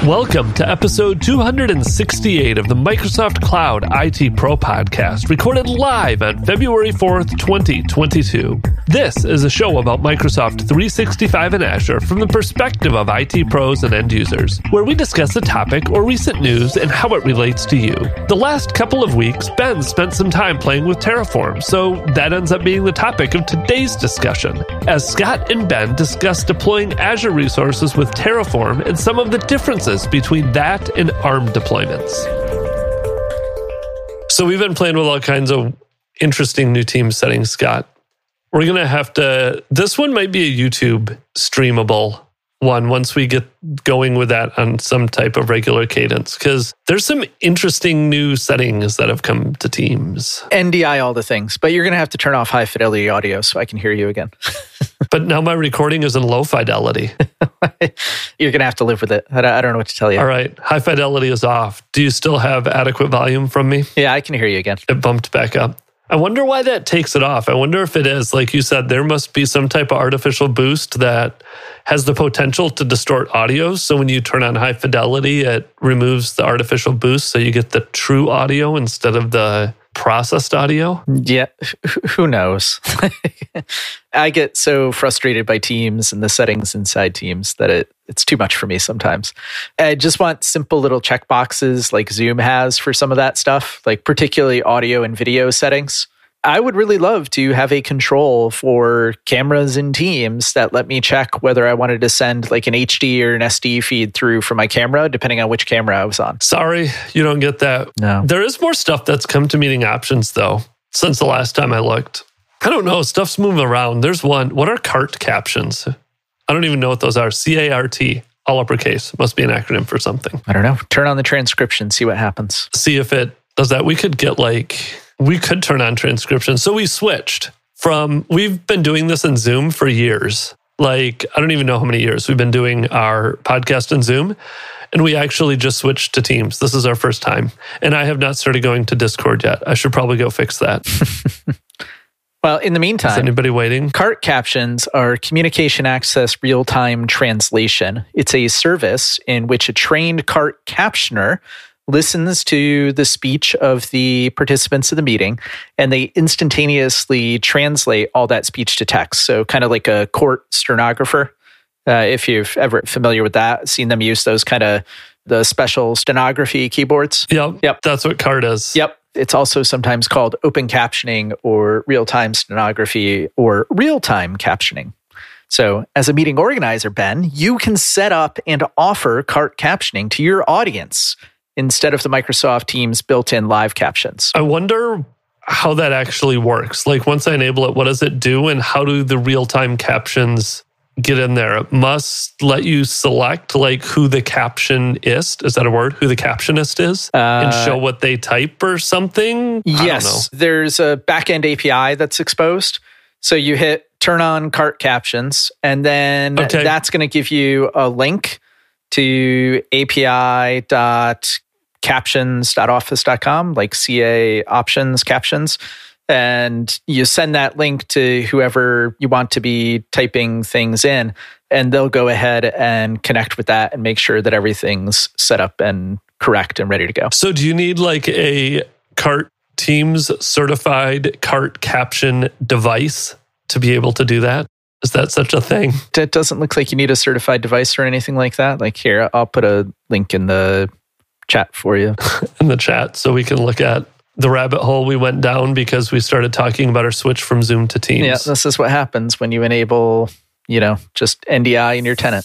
Welcome to episode 268 of the Microsoft Cloud IT Pro Podcast, recorded live on February 4th, 2022. This is a show about Microsoft 365 and Azure from the perspective of IT pros and end users, where we discuss a topic or recent news and how it relates to you. The last couple of weeks, Ben spent some time playing with Terraform, so that ends up being the topic of today's discussion, as Scott and Ben discuss deploying Azure resources with Terraform and some of the differences between that and ARM deployments. So we've been playing with all kinds of interesting new team settings, Scott. We're going to have to... This one might be a YouTube streamable one once we get going with that on some type of regular cadence, because there's some interesting new settings that have come to Teams. NDI all the things, but you're going to have to turn off high fidelity audio so I can hear you again. But now my recording is in low fidelity. You're going to have to live with it. I don't know what to tell you. All right. High fidelity is off. Do you still have adequate volume from me? Yeah, I can hear you again. It bumped back up. I wonder why that takes it off. I wonder if it is, like you said, there must be some type of artificial boost that has the potential to distort audio. So when you turn on high fidelity, it removes the artificial boost so you get the true audio instead of the processed audio. Yeah, who knows? I get so frustrated by Teams and the settings inside Teams that it's too much for me sometimes. I just want simple little checkboxes like Zoom has for some of that stuff, like particularly audio and video settings. I would really love to have a control for cameras in Teams that let me check whether I wanted to send like an HD or an SD feed through from my camera, depending on which camera I was on. Sorry, you don't get that. No. There is more stuff that's come to meeting options, though, since the last time I looked. I don't know. Stuff's moving around. There's one. What are CART captions? I don't even know what those are. C-A-R-T, all uppercase. Must be an acronym for something. I don't know. Turn on the transcription, see what happens. See if it does that. We could turn on transcription. So we switched from, we've been doing this in Zoom for years. Like, I don't even know how many years we've been doing our podcast in Zoom. And we actually just switched to Teams. This is our first time. And I have not started going to Discord yet. I should probably go fix that. Well, in the meantime, is anybody waiting? CART captions are communication access real-time translation. It's a service in which a trained CART captioner listens to the speech of the participants of the meeting, and they instantaneously translate all that speech to text. So kind of like a court stenographer, if you've ever familiar with that, seen them use those kind of the special stenography keyboards. Yep. That's what CART is. Yep. It's also sometimes called open captioning or real-time stenography or real-time captioning. So as a meeting organizer, Ben, you can set up and offer CART captioning to your audience instead of the Microsoft Teams built-in live captions. I wonder how that actually works. Like once I enable it, what does it do? And how do the real-time captions get in there? It must let you select like who the captionist, is that a word? Who the captionist is? And show what they type or something? Yes. I don't know. There's a backend API that's exposed. So you hit turn on CART captions, and then that's going to give you a link to api.captions.office.com, like CA options captions. And you send that link to whoever you want to be typing things in, and they'll go ahead and connect with that and make sure that everything's set up and correct and ready to go. So do you need like a CART Teams certified CART caption device to be able to do that? Is that such a thing? It doesn't look like you need a certified device or anything like that. Like here, I'll put a link in the chat for you. In the chat, so we can look at the rabbit hole we went down because we started talking about our switch from Zoom to Teams. Yeah, this is what happens when you enable, just NDI in your tenant.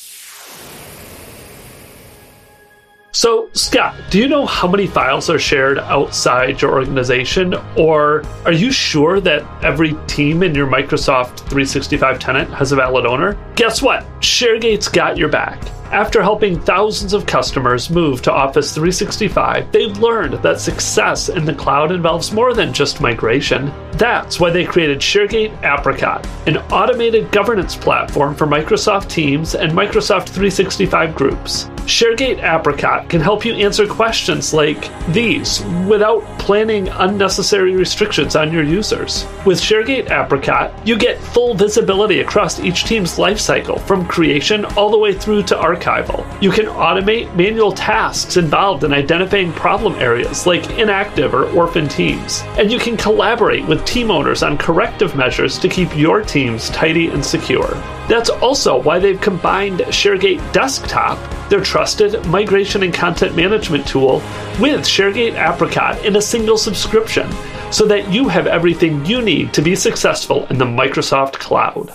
So, Scott, do you know how many files are shared outside your organization? Or are you sure that every team in your Microsoft 365 tenant has a valid owner? Guess what? ShareGate's got your back. After helping thousands of customers move to Office 365, they've learned that success in the cloud involves more than just migration. That's why they created ShareGate Apricot, an automated governance platform for Microsoft Teams and Microsoft 365 groups. ShareGate Apricot can help you answer questions like these without planning unnecessary restrictions on your users. With ShareGate Apricot, you get full visibility across each team's lifecycle, from creation all the way through to archival. You can automate manual tasks involved in identifying problem areas like inactive or orphan teams. And you can collaborate with team owners on corrective measures to keep your teams tidy and secure. That's also why they've combined ShareGate Desktop, their trusted migration and content management tool, with ShareGate Apricot in a single subscription, so that you have everything you need to be successful in the Microsoft Cloud.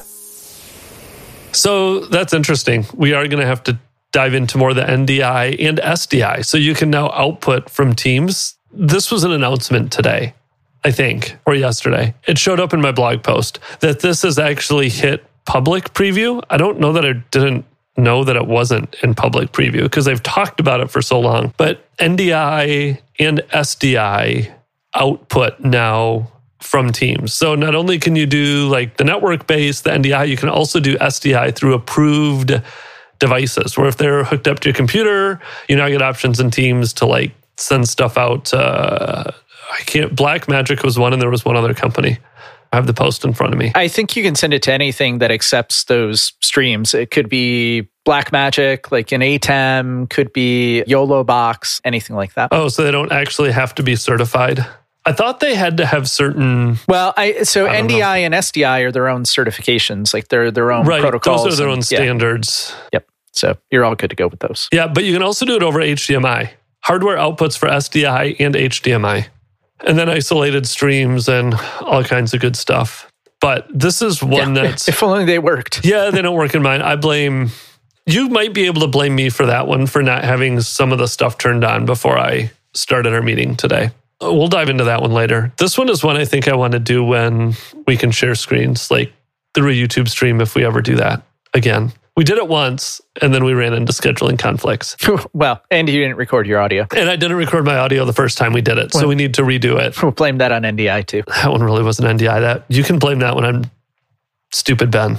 So that's interesting. We are going to have to dive into more of the NDI and SDI, so you can now output from Teams. This was an announcement today, I think, or yesterday. It showed up in my blog post that this has actually hit public preview. I don't know that I didn't know that it wasn't in public preview because I've talked about it for so long. But NDI and SDI output now from Teams. So not only can you do like the network-based, the NDI, you can also do SDI through approved devices, where if they're hooked up to your computer, you now get options in Teams to like send stuff out. Blackmagic was one, and there was one other company. I have the post in front of me. I think you can send it to anything that accepts those streams. It could be Blackmagic, like an ATEM, could be YOLO Box, anything like that. Oh, so they don't actually have to be certified? I thought they had to have certain... Well, NDI and SDI are their own certifications, like they're their own protocols. Those are their own standards. Yep. So you're all good to go with those. Yeah, but you can also do it over HDMI. Hardware outputs for SDI and HDMI. And then isolated streams and all kinds of good stuff. But this is one that's... If only they worked. Yeah, they don't work in mine. You might be able to blame me for that one, for not having some of the stuff turned on before I started our meeting today. We'll dive into that one later. This one is one I think I want to do when we can share screens, like through a YouTube stream if we ever do that again. We did it once, and then we ran into scheduling conflicts. Well, and you didn't record your audio. And I didn't record my audio the first time we did it, so we need to redo it. We'll blame that on NDI too. That one really wasn't NDI. You can blame that one on stupid Ben.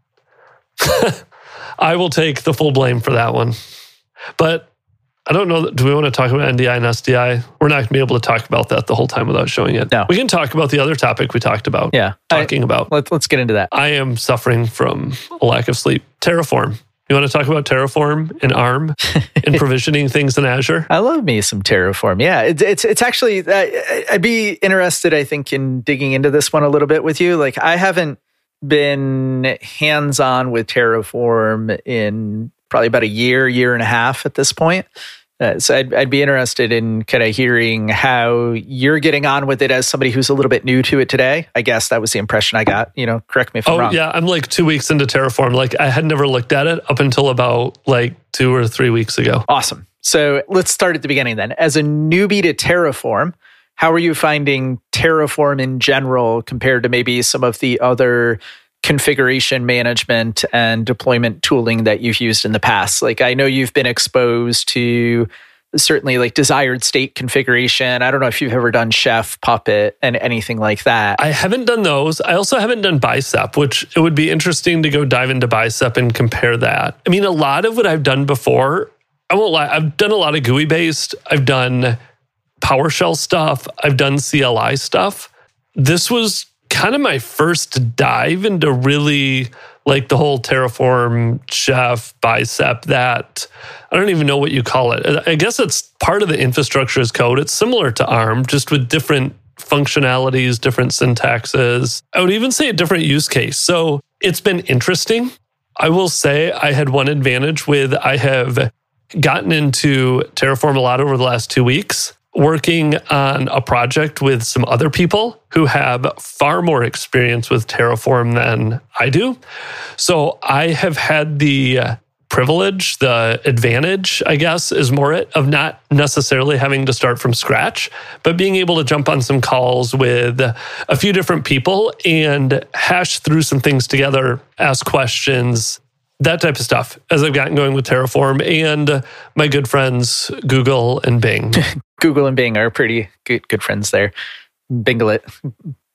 I will take the full blame for that one. But I don't know, do we want to talk about NDI and SDI? We're not going to be able to talk about that the whole time without showing it. No. We can talk about the other topic we talked about. Yeah. About. Let's get into that. I am suffering from a lack of sleep. Terraform. You want to talk about Terraform and ARM and provisioning things in Azure? I love me some Terraform. Yeah, it's actually, I'd be interested, I think, in digging into this one a little bit with you. Like, I haven't been hands-on with Terraform in probably about a year and a half at this point. So I'd be interested in kind of hearing how you're getting on with it as somebody who's a little bit new to it today. I guess that was the impression I got. Correct me if I'm wrong. Oh, yeah. I'm like 2 weeks into Terraform. Like, I had never looked at it up until about like 2 or 3 weeks ago. Awesome. So let's start at the beginning then. As a newbie to Terraform, how are you finding Terraform in general compared to maybe some of the other configuration management and deployment tooling that you've used in the past? Like, I know you've been exposed to certainly like desired state configuration. I don't know if you've ever done Chef, Puppet, and anything like that. I haven't done those. I also haven't done Bicep, which it would be interesting to go dive into Bicep and compare that. I mean, a lot of what I've done before, I won't lie, I've done a lot of GUI based. I've done PowerShell stuff. I've done CLI stuff. This was kind of my first dive into really like the whole Terraform, Chef, Bicep, that I don't even know what you call it. I guess it's part of the infrastructure as code. It's similar to ARM, just with different functionalities, different syntaxes. I would even say a different use case. So it's been interesting. I will say I had one advantage I have gotten into Terraform a lot over the last 2 weeks, working on a project with some other people who have far more experience with Terraform than I do. So I have had the privilege, the advantage, I guess, is more it, of not necessarily having to start from scratch, but being able to jump on some calls with a few different people and hash through some things together, ask questions, that type of stuff, as I've gotten going with Terraform and my good friends, Google and Bing. Google and Bing are pretty good friends there. Binglet.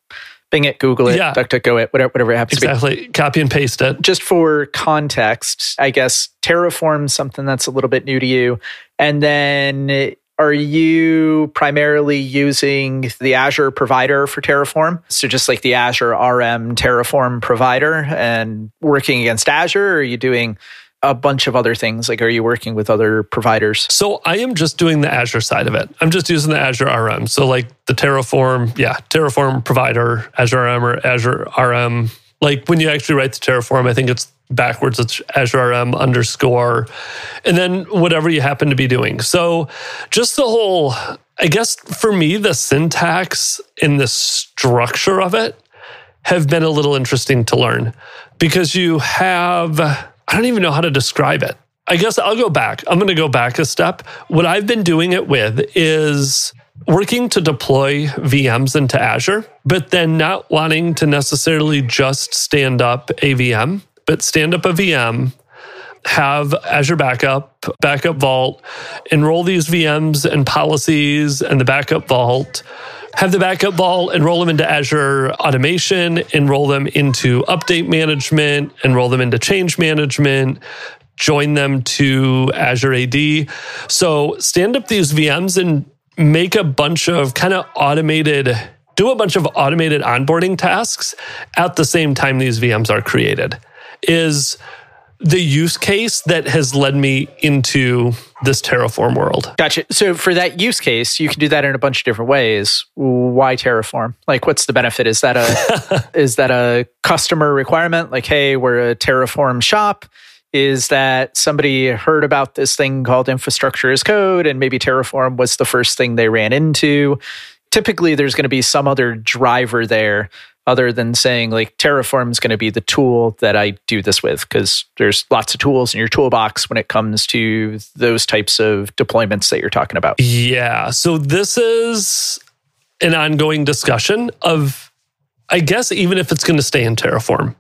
Bing it, Google it, Yeah. DuckDuckGo it, whatever it happens to be. Exactly. Copy and paste it. Just for context, I guess Terraform's something that's a little bit new to you. And then are you primarily using the Azure provider for Terraform? So just like the Azure RM Terraform provider and working against Azure, or are you doing a bunch of other things? Like, are you working with other providers? So I am just doing the Azure side of it. I'm just using the Azure RM. So like the Terraform, Terraform provider, Azure RM or Azure RM. Like when you actually write the Terraform, I think it's backwards. It's Azure RM _ and then whatever you happen to be doing. So just the whole, I guess for me, the syntax and the structure of it have been a little interesting to learn because you have, I don't even know how to describe it. I guess I'll go back. I'm going to go back a step. What I've been doing it with is working to deploy VMs into Azure, but then not wanting to necessarily just stand up a VM, but stand up a VM, have Azure Backup Vault, enroll these VMs and policies and the Backup Vault, have the Backup Vault, enroll them into Azure Automation, enroll them into Update Management, enroll them into Change Management, join them to Azure AD. So stand up these VMs and make a bunch of kind of do a bunch of automated onboarding tasks at the same time these VMs are created is the use case that has led me into this Terraform world. Gotcha. So for that use case, you can do that in a bunch of different ways. Why Terraform? Like, what's the benefit? Is that a customer requirement? Like, hey, we're a Terraform shop. Is that somebody heard about this thing called infrastructure as code, and maybe Terraform was the first thing they ran into? Typically, there's going to be some other driver there other than saying like Terraform is going to be the tool that I do this with, because there's lots of tools in your toolbox when it comes to those types of deployments that you're talking about. Yeah. So this is an ongoing discussion of, I guess, even if it's going to stay in Terraform.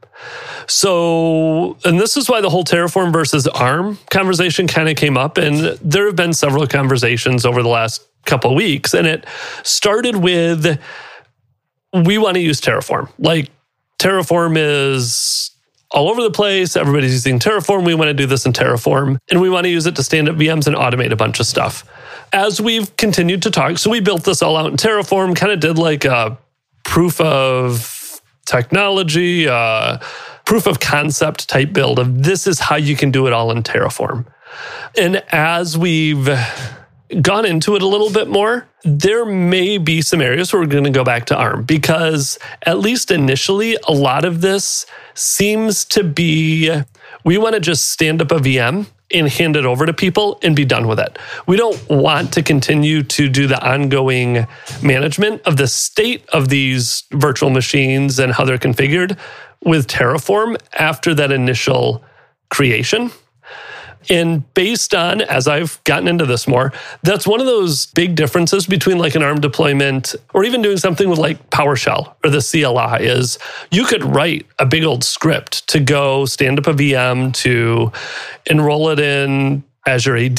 So, and this is why the whole Terraform versus ARM conversation kind of came up. And there have been several conversations over the last couple of weeks. And it started with, we want to use Terraform. Like, Terraform is all over the place. Everybody's using Terraform. We want to do this in Terraform. And we want to use it to stand up VMs and automate a bunch of stuff. As we've continued to talk, so we built this all out in Terraform, kind of did like a proof of technology, proof of concept type build of this is how you can do it all in Terraform. And as we've gone into it a little bit more, there may be some areas where we're going to go back to ARM, because at least initially, a lot of this seems to be, we want to just stand up a VM and hand it over to people and be done with it. We don't want to continue to do the ongoing management of the state of these virtual machines and how they're configured with Terraform after that initial creation. And based on, as I've gotten into this more, that's one of those big differences between like an ARM deployment or even doing something with like PowerShell or the CLI is you could write a big old script to go stand up a VM, to enroll it in Azure AD,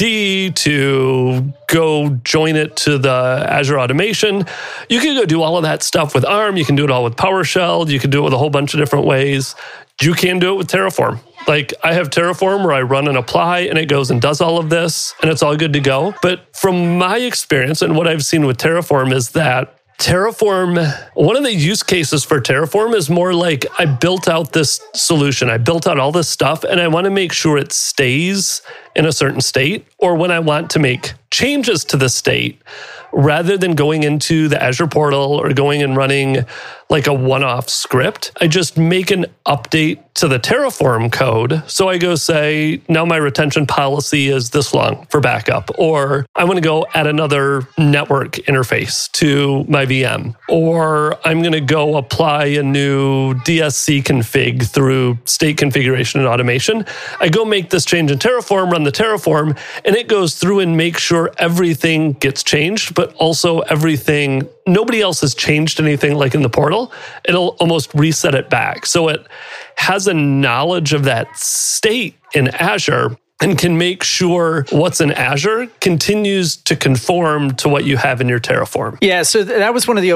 to go join it to the Azure Automation. You can go do all of that stuff with ARM. You can do it all with PowerShell. You can do it with a whole bunch of different ways. You can do it with Terraform. Like, I have Terraform where I run an apply and it goes and does all of this and it's all good to go. But from my experience and what I've seen with Terraform is that Terraform, one of the use cases for Terraform is more like I built out this solution. I built out all this stuff and I want to make sure it stays in a certain state, or when I want to make changes to the state, rather than going into the Azure portal or going and running like a one-off script, I just make an update to the Terraform code. So I go say, now my retention policy is this long for backup, or I want to go add another network interface to my VM, or I'm going to go apply a new DSC config through state configuration and automation. I go make this change in Terraform, run the Terraform, and it goes through and makes sure everything gets changed, but also everything, nobody else has changed anything like in the portal. It'll almost reset it back. So it has a knowledge of that state in Azure and can make sure what's in Azure continues to conform to what you have in your Terraform. Yeah, so that was one of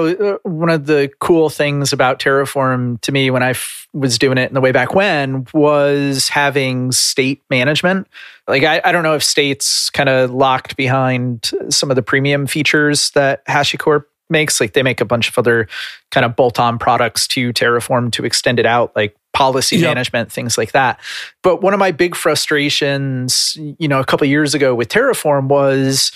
the cool things about Terraform to me when I was doing it in the way back when, was having state management. Like, I don't know if state's kind of locked behind some of the premium features that HashiCorp makes. Like, they make a bunch of other kind of bolt-on products to Terraform to extend it out, like policy management, things like that. But one of my big frustrations, a couple of years ago with Terraform was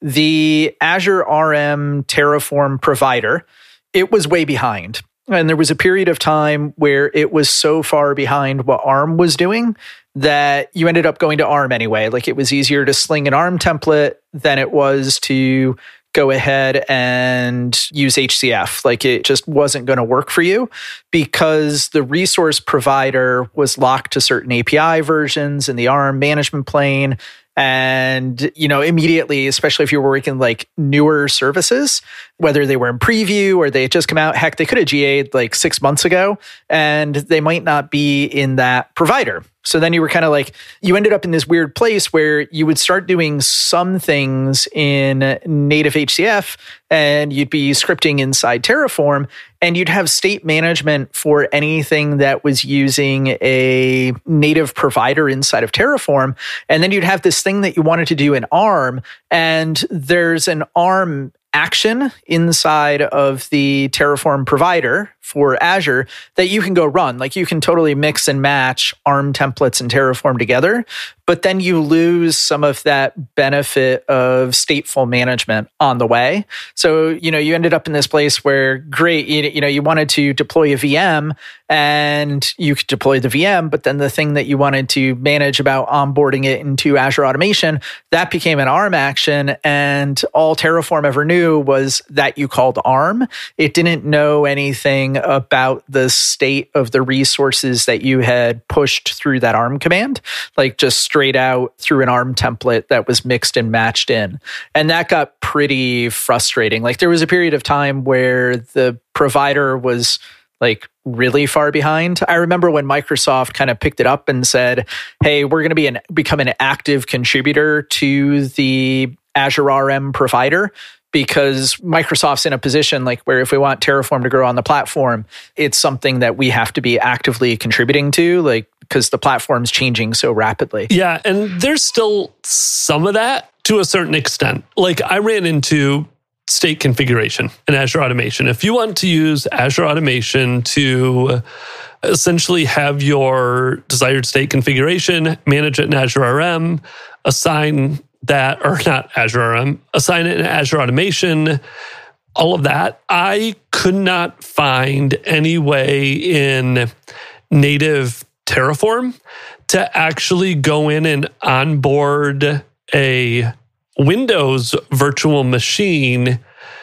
the Azure RM Terraform provider. It was way behind. And there was a period of time where it was so far behind what ARM was doing that you ended up going to ARM anyway. Like, it was easier to sling an ARM template than it was to go ahead and use HCF. Like, it just wasn't going to work for you because the resource provider was locked to certain API versions in the ARM management plane. And, immediately, especially if you were working like newer services, whether they were in preview or they had just come out, heck, they could have GA'd like 6 months ago and they might not be in that provider. So then you were kind of like, you ended up in this weird place where you would start doing some things in native HCF and you'd be scripting inside Terraform, and you'd have state management for anything that was using a native provider inside of Terraform. And then you'd have this thing that you wanted to do in ARM, and there's an ARM action inside of the Terraform provider for Azure that you can go run. Like, you can totally mix and match ARM templates and Terraform together, but then you lose some of that benefit of stateful management on the way. So, you ended up in this place where, great, you wanted to deploy a VM and you could deploy the VM, but then the thing that you wanted to manage about onboarding it into Azure Automation, that became an ARM action, and all Terraform ever knew was that you called ARM. It didn't know anything about the state of the resources that you had pushed through that ARM command, like just straight out through an ARM template that was mixed and matched in. And that got pretty frustrating. Like, there was a period of time where the provider was like really far behind. I remember when Microsoft kind of picked it up and said, hey, we're going to become an active contributor to the Azure RM provider, because Microsoft's in a position like where if we want Terraform to grow on the platform, it's something that we have to be actively contributing to, like, because the platform's changing so rapidly. Yeah, and there's still some of that to a certain extent. Like, I ran into state configuration in Azure Automation. If you want to use Azure Automation to essentially have your desired state configuration, manage it in Azure RM, assign that, or not Azure RM, assign it in Azure Automation, all of that, I could not find any way in native Terraform to actually go in and onboard a Windows virtual machine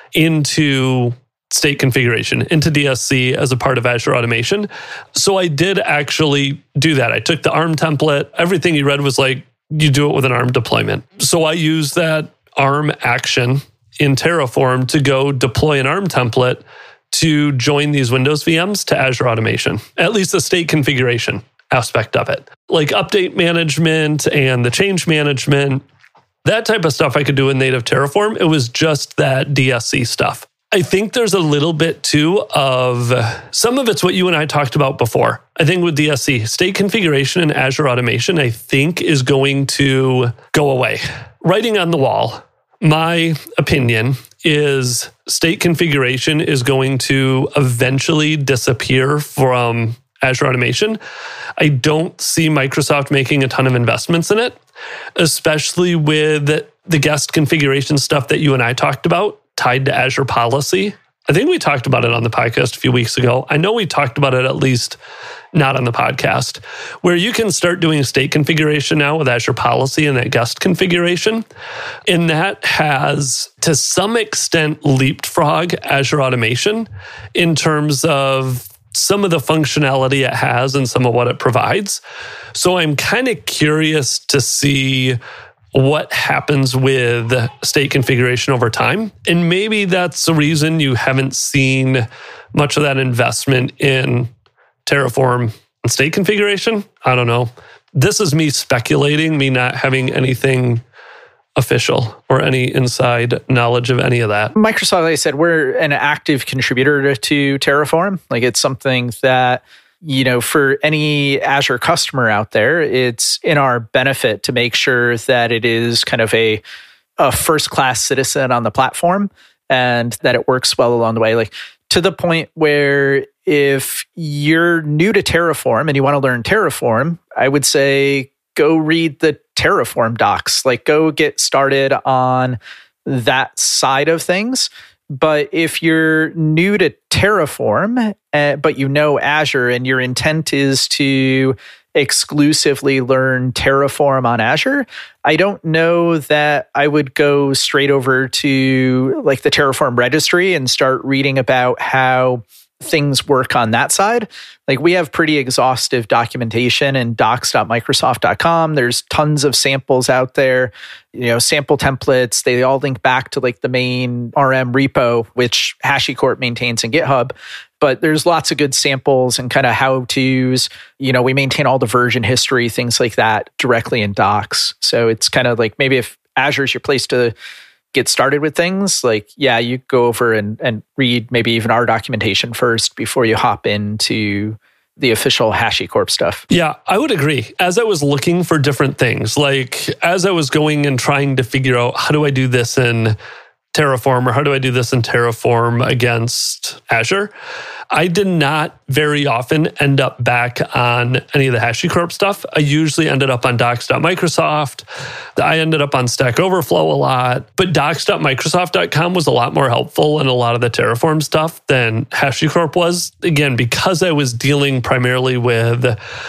into state configuration, into DSC as a part of Azure Automation. So I did actually do that. I took the ARM template. Everything you read was like, you do it with an ARM deployment. So I use that ARM action in Terraform to go deploy an ARM template to join these Windows VMs to Azure Automation, at least the state configuration aspect of it. Like update management and the change management, that type of stuff I could do in native Terraform. It was just that DSC stuff. I think there's a little bit too of, some of it's what you and I talked about before. I think with DSC, state configuration in Azure Automation, I think is going to go away. Writing on the wall, my opinion is state configuration is going to eventually disappear from Azure Automation. I don't see Microsoft making a ton of investments in it, especially with the guest configuration stuff that you and I talked about tied to Azure policy. I think we talked about it on the podcast a few weeks ago. I know we talked about it, at least not on the podcast, where you can start doing state configuration now with Azure policy and that guest configuration. And that has, to some extent, leapfrog Azure Automation in terms of some of the functionality it has and some of what it provides. So I'm kind of curious to see what happens with state configuration over time. And maybe that's the reason you haven't seen much of that investment in Terraform and state configuration. I don't know. this is me speculating, me not having anything official or any inside knowledge of any of that. Microsoft, like I said, we're an active contributor to Terraform. Like it's something that, for any Azure customer out there, it's in our benefit to make sure that it is kind of a first-class citizen on the platform and that it works well along the way. Like to the point where if you're new to Terraform and you want to learn Terraform, I would say go read the Terraform docs. Like go get started on that side of things. But if you're new to Terraform, but you know Azure and your intent is to exclusively learn Terraform on Azure, I don't know that I would go straight over to like the Terraform registry and start reading about how things work on that side. Like we have pretty exhaustive documentation in docs.microsoft.com. There's tons of samples out there, sample templates. They all link back to like the main RM repo, which HashiCorp maintains in GitHub. But there's lots of good samples and kind of how-tos. We maintain all the version history, things like that directly in docs. So it's kind of like maybe if Azure's your place to get started with things, like, you go over and read maybe even our documentation first before you hop into the official HashiCorp stuff. Yeah, I would agree. As I was looking for different things, like as I was going and trying to figure out how do I do this in Terraform or how do I do this in Terraform against Azure, I did not very often end up back on any of the HashiCorp stuff. I usually ended up on docs.microsoft. I ended up on Stack Overflow a lot, but docs.microsoft.com was a lot more helpful in a lot of the Terraform stuff than HashiCorp was. Again, because I was dealing primarily with,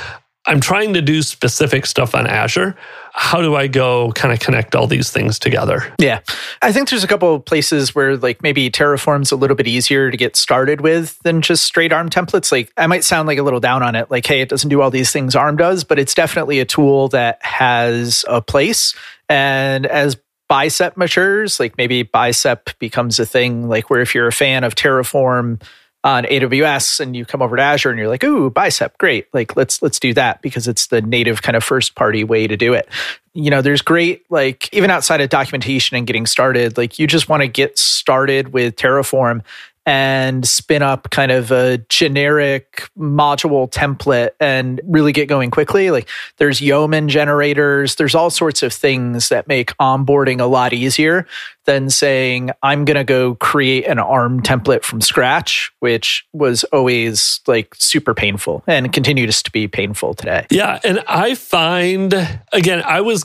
I'm trying to do specific stuff on Azure. How do I go kind of connect all these things together? Yeah. I think there's a couple of places where like maybe Terraform's a little bit easier to get started with than just straight ARM templates. Like I might sound like a little down on it. Like, hey, it doesn't do all these things ARM does, but it's definitely a tool that has a place. And as Bicep matures, like maybe Bicep becomes a thing like where if you're a fan of Terraform on AWS and you come over to Azure and you're like, ooh, Bicep, great. Like, let's do that because it's the native kind of first party way to do it. There's great, like even outside of documentation and getting started, like you just want to get started with Terraform and spin up kind of a generic module template and really get going quickly. Like there's Yeoman generators, there's all sorts of things that make onboarding a lot easier than saying, I'm going to go create an ARM template from scratch, which was always like super painful and continues to be painful today. Yeah. And I find, again,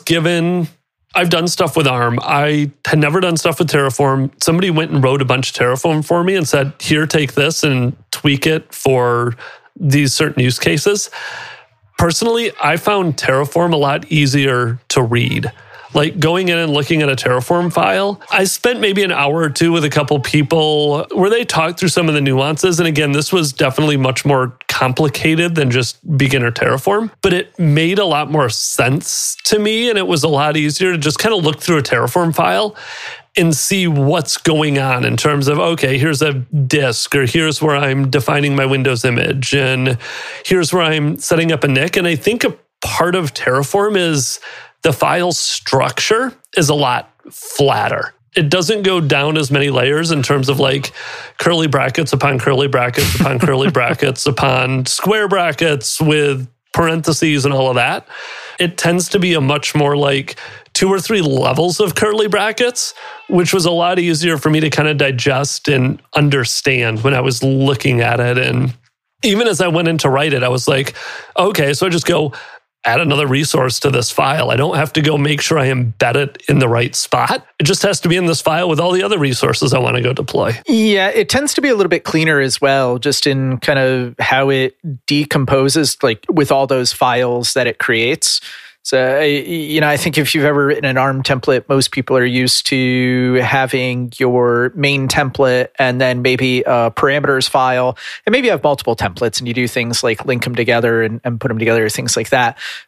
I've done stuff with ARM. I had never done stuff with Terraform. Somebody went and wrote a bunch of Terraform for me and said, here, take this and tweak it for these certain use cases. Personally, I found Terraform a lot easier to read. Like going in and looking at a Terraform file, I spent maybe an hour or two with a couple people where they talked through some of the nuances. And again, this was definitely much more complicated than just beginner Terraform, but it made a lot more sense to me. And it was a lot easier to just kind of look through a Terraform file and see what's going on in terms of, okay, here's a disk, or here's where I'm defining my Windows image, and here's where I'm setting up a NIC. And I think a part of Terraform is the file structure is a lot flatter. It doesn't go down as many layers in terms of like curly brackets upon curly brackets upon curly brackets upon square brackets with parentheses and all of that. It tends to be a much more like 2 or 3 levels of curly brackets, which was a lot easier for me to kind of digest and understand when I was looking at it. And even as I went in to write it, I was like, okay, so I just go add another resource to this file. I don't have to go make sure I embed it in the right spot. It just has to be in this file with all the other resources I want to go deploy. Yeah, it tends to be a little bit cleaner as well, just in kind of how it decomposes, like with all those files that it creates. So, I think if you've ever written an ARM template, most people are used to having your main template and then maybe a parameters file. And maybe you have multiple templates and you do things like link them together and put them together, things like that.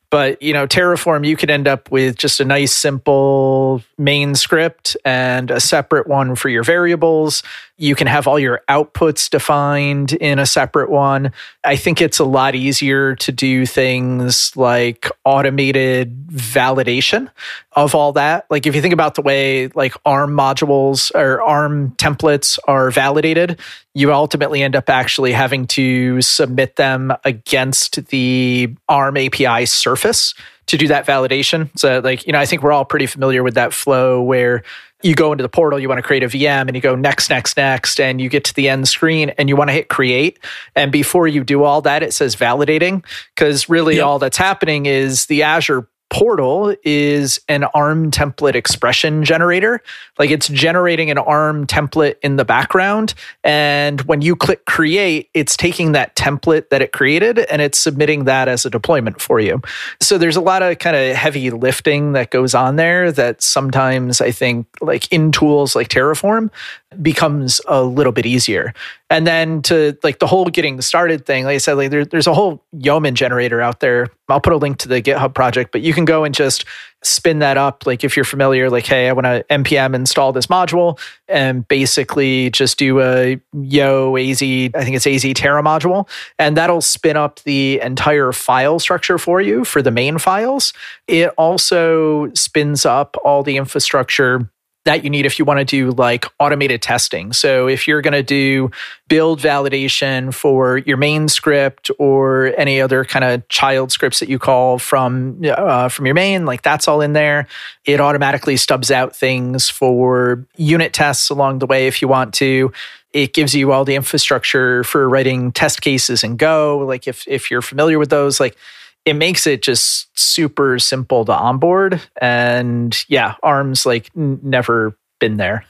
But, Terraform, you could end up with just a nice, simple main script and a separate one for your variables. You can have all your outputs defined in a separate one. I think it's a lot easier to do things like automated validation of all that. Like if you think about the way like ARM modules or ARM templates are validated, you ultimately end up actually having to submit them against the ARM API surface to do that validation. So I think we're all pretty familiar with that flow where you go into the portal, you want to create a VM and you go next, and you get to the end screen and you want to hit create. And before you do all that, it says validating, because really all that's happening is the Azure portal is an ARM template expression generator. Like it's generating an ARM template in the background. And when you click create, it's taking that template that it created and it's submitting that as a deployment for you. So there's a lot of kind of heavy lifting that goes on there that sometimes I think like in tools like Terraform becomes a little bit easier. And then to like the whole getting started thing, like I said, like there's a whole Yeoman generator out there. I'll put a link to the GitHub project, but you can go and just spin that up. Like if you're familiar, like, hey, I want to npm install this module and basically just do a yo AZ, I think it's AZ Terra module, and that'll spin up the entire file structure for you for the main files. It also spins up all the infrastructure that you need if you want to do like automated testing. So if you're going to do build validation for your main script or any other kind of child scripts that you call from your main, like that's all in there. It automatically stubs out things for unit tests along the way if you want to. It gives you all the infrastructure for writing test cases in Go. Like if you're familiar with those, like it makes it just super simple to onboard. And yeah, ARM's like never been there.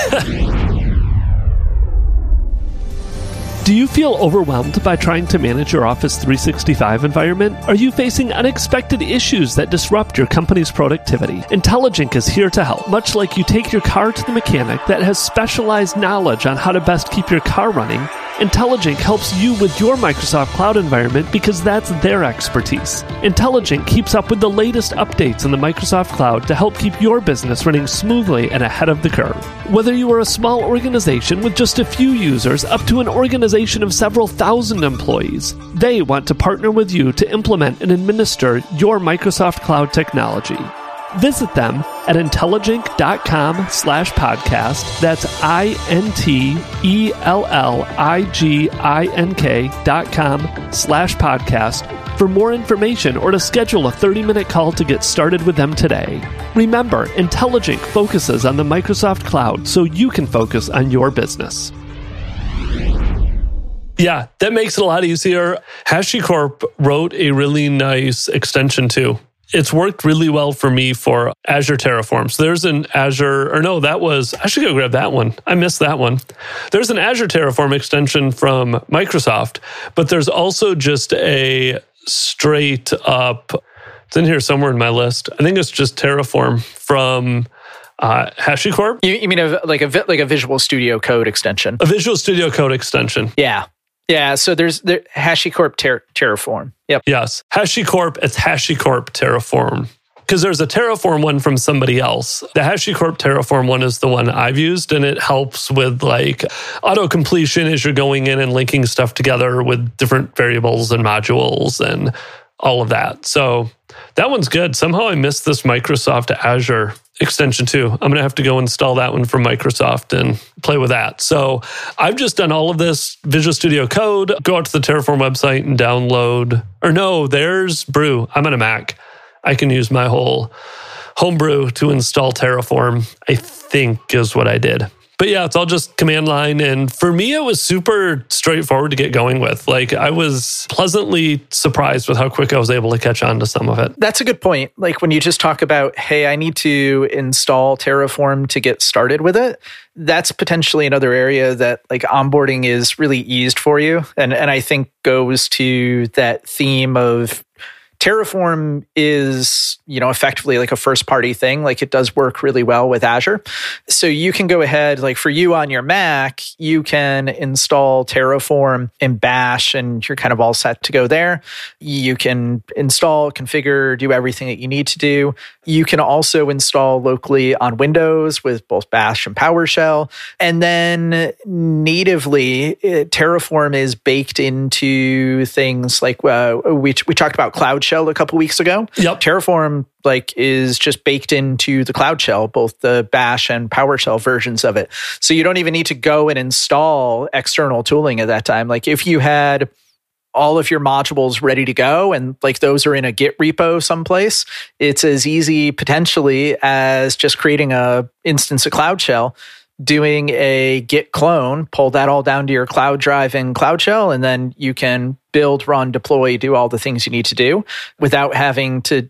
Do you feel overwhelmed by trying to manage your Office 365 environment? Are you facing unexpected issues that disrupt your company's productivity? IntelliJink is here to help. Much like you take your car to the mechanic that has specialized knowledge on how to best keep your car running, IntelliJink helps you with your Microsoft Cloud environment because that's their expertise. IntelliJink keeps up with the latest updates in the Microsoft Cloud to help keep your business running smoothly and ahead of the curve. Whether you are a small organization with just a few users up to an organization of several thousand employees, they want to partner with you to implement and administer your Microsoft Cloud technology. Visit them at IntelliJink.com/podcast. That's IntelliJink.com/podcast for more information or to schedule a 30-minute call to get started with them today. Remember, IntelliJink focuses on the Microsoft Cloud so you can focus on your business. Yeah, that makes it a lot easier. HashiCorp wrote a really nice extension too. It's worked really well for me for Azure Terraform. So there's an Azure, I should go grab that one. I missed that one. There's an Azure Terraform extension from Microsoft, but there's also just a straight up, it's in here somewhere in my list. I think it's just Terraform from HashiCorp. You mean like a Visual Studio Code extension? A Visual Studio Code extension. Yeah, so there's the HashiCorp Terraform. Yep. Yes. HashiCorp, it's HashiCorp Terraform. Because there's a Terraform one from somebody else. The HashiCorp Terraform one is the one I've used, and it helps with like auto-completion as you're going in and linking stuff together with different variables and modules and all of that. So that one's good. Somehow I missed this Microsoft Azure extension too. I'm going to have to go install that one from Microsoft and play with that. So I've just done all of this Visual Studio Code, go out to the Terraform website and download, there's Brew. I'm on a Mac. I can use my whole homebrew to install Terraform, I think is what I did. But yeah, it's all just command line. And for me, it was super straightforward to get going with. Like I was pleasantly surprised with how quick I was able to catch on to some of it. That's a good point. Like when you just talk about, hey, I need to install Terraform to get started with it. That's potentially another area that like onboarding is really eased for you. And I think goes to that theme of Terraform is, effectively like a first-party thing. Like it does work really well with Azure. So you can go ahead, like for you on your Mac, you can install Terraform in Bash and you're kind of all set to go there. You can install, configure, do everything that you need to do. You can also install locally on Windows with both Bash and PowerShell. And then natively, Terraform is baked into things like we talked about Cloud Shell a couple weeks ago. Yep. Terraform is just baked into the Cloud Shell, both the Bash and PowerShell versions of it. So you don't even need to go and install external tooling at that time. Like if you had all of your modules ready to go and like those are in a Git repo someplace, it's as easy potentially as just creating a instance of Cloud Shell, doing a Git clone, pull that all down to your cloud drive in Cloud Shell, and then you can build, run, deploy, do all the things you need to do without having to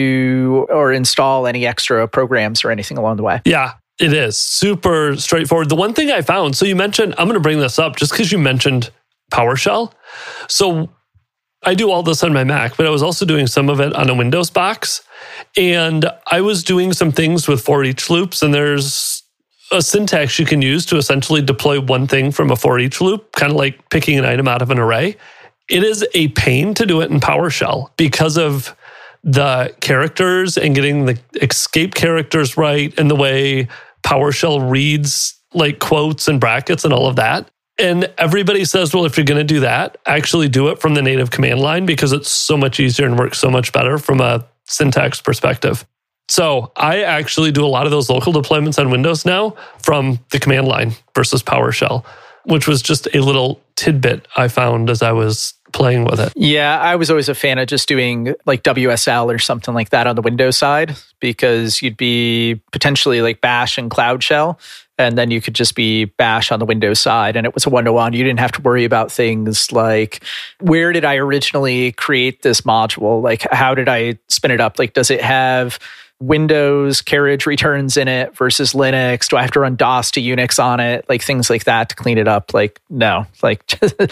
do or install any extra programs or anything along the way. Yeah, it is super straightforward. The one thing I found, so you mentioned, I'm going to bring this up just because you mentioned PowerShell. So I do all this on my Mac, but I was also doing some of it on a Windows box. And I was doing some things with for each loops, and there's a syntax you can use to essentially deploy one thing from a for each loop, kind of like picking an item out of an array. It is a pain to do it in PowerShell because of the characters and getting the escape characters right and the way PowerShell reads like quotes and brackets and all of that. And everybody says, well, if you're going to do that, actually do it from the native command line because it's so much easier and works so much better from a syntax perspective. So I actually do a lot of those local deployments on Windows now from the command line versus PowerShell, which was just a little tidbit I found as I was playing with it. Yeah, I was always a fan of just doing like WSL or something like that on the Windows side because you'd be potentially like Bash and Cloud Shell, and then you could just be Bash on the Windows side, and it was a one-to-one. You didn't have to worry about things like, where did I originally create this module? Like, how did I spin it up? Like, does it have Windows carriage returns in it versus Linux? Do I have to run DOS to Unix on it? Like things like that to clean it up. Like, no, like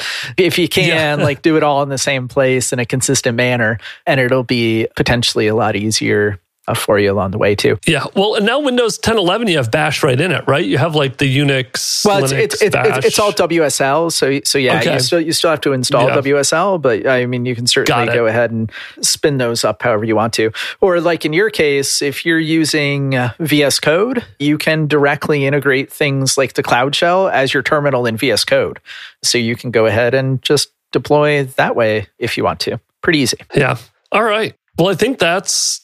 if you can, like do it all in the same place in a consistent manner, and it'll be potentially a lot easier for you along the way too. Yeah. Well, and now Windows 10, 11, you have Bash right in it, right? You have like the Unix, well, Linux, Bash. It's all WSL. So yeah, okay. you still have to install WSL, but I mean, you can certainly go ahead and spin those up however you want to. Or like in your case, if you're using VS Code, you can directly integrate things like the Cloud Shell as your terminal in VS Code. So you can go ahead and just deploy that way if you want to. Pretty easy. Yeah. All right. Well, I think that's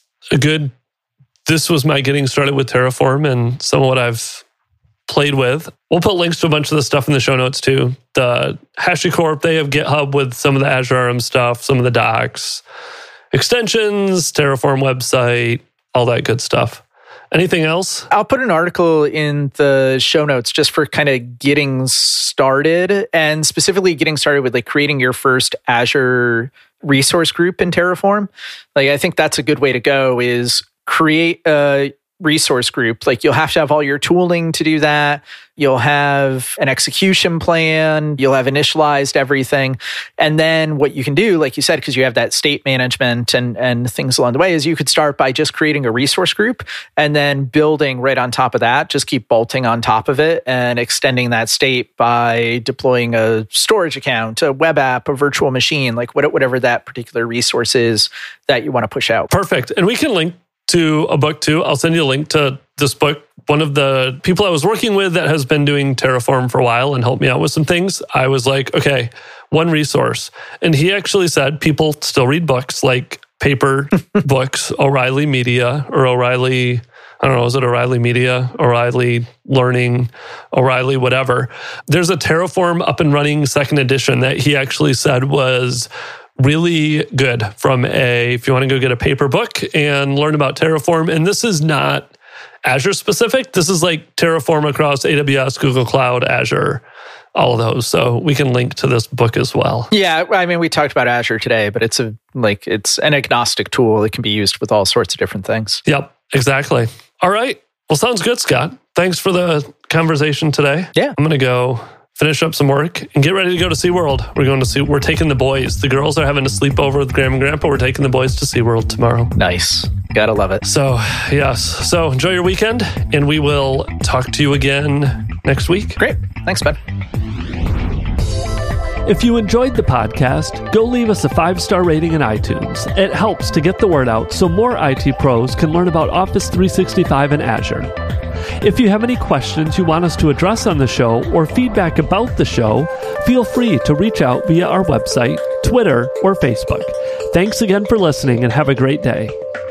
this was my getting started with Terraform and some of what I've played with. We'll put links to a bunch of the stuff in the show notes too. The HashiCorp, they have GitHub with some of the Azure RM stuff, some of the docs, extensions, Terraform website, all that good stuff. Anything else? I'll put an article in the show notes just for kind of getting started, and specifically getting started with like creating your first Azure resource group in Terraform. Like, I think that's a good way to go, is create a resource group. Like, you'll have to have all your tooling to do that. You'll have an execution plan. You'll have initialized everything. And then what you can do, like you said, because you have that state management and things along the way, is you could start by just creating a resource group and then building right on top of that. Just keep bolting on top of it and extending that state by deploying a storage account, a web app, a virtual machine, like whatever that particular resource is that you want to push out. Perfect. And we can link to a book too. I'll send you a link to this book. One of the people I was working with that has been doing Terraform for a while and helped me out with some things, I was like, okay, one resource. And he actually said people still read books, like paper books, O'Reilly Media or O'Reilly, I don't know, is it O'Reilly Media, O'Reilly Learning, O'Reilly whatever. There's a Terraform up and running second edition that he actually said was really good if you want to go get a paper book and learn about Terraform. And this is not Azure specific. This is like Terraform across AWS, Google Cloud, Azure, all of those. So we can link to this book as well. Yeah, I mean, we talked about Azure today, but it's an agnostic tool. It can be used with all sorts of different things. Yep, exactly. All right. Well, sounds good, Scott. Thanks for the conversation today. Yeah. I'm going to go finish up some work, and get ready to go to SeaWorld. We're taking the boys. The girls are having a sleepover with Grandma and Grandpa. We're taking the boys to SeaWorld tomorrow. Nice. Gotta love it. So, yes. So, enjoy your weekend, and we will talk to you again next week. Great. Thanks, Ben. If you enjoyed the podcast, go leave us a 5-star rating in iTunes. It helps to get the word out so more IT pros can learn about Office 365 and Azure. If you have any questions you want us to address on the show or feedback about the show, feel free to reach out via our website, Twitter, or Facebook. Thanks again for listening and have a great day.